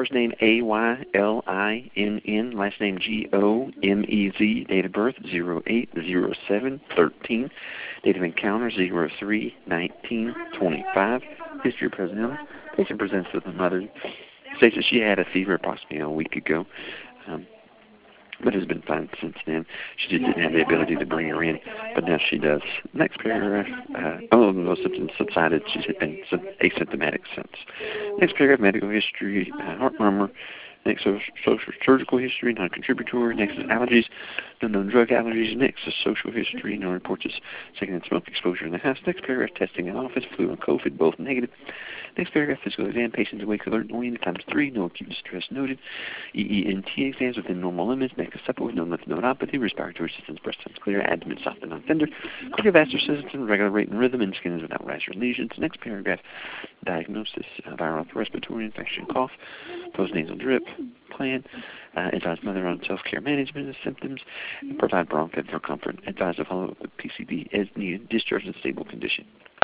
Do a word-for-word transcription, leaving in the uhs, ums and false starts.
first name A Y L I N N, last name G O M E Z, date of birth zero eight zero seven thirteen, date of encounter zero three nineteen twenty-five, history of present illness. Patient presents with a mother, states that she had a fever approximately a week ago, um, but has been fine since then. She just didn't have the ability to bring her in, but now she does. Next paragraph, uh, oh, no symptoms subsided. She's been asymptomatic since. Next paragraph, medical history, uh, heart murmur. Next, social, social surgical history, non-contributory. Next is allergies, no known drug allergies. Next is social history, no reports of second-hand smoke exposure in the house. Next paragraph, testing in office, flu and COVID, both negative. Next paragraph, physical exam, patients awake, alert, and weaned, times three, no acute distress noted. E E N T exams within normal limits. Next is supple with no lymph nodopathy, respiratory systems, breast sounds clear, abdomen soft and non-tender. Cardiovascular system, regular rate and rhythm, and skin is without rash or lesions. Next paragraph, diagnosis, uh, viral respiratory infection, cough, postnasal drip, plan, uh, advise mother on self-care management of symptoms, and provide bronchial comfort. Advise to follow up with P C D as needed, discharge in stable condition.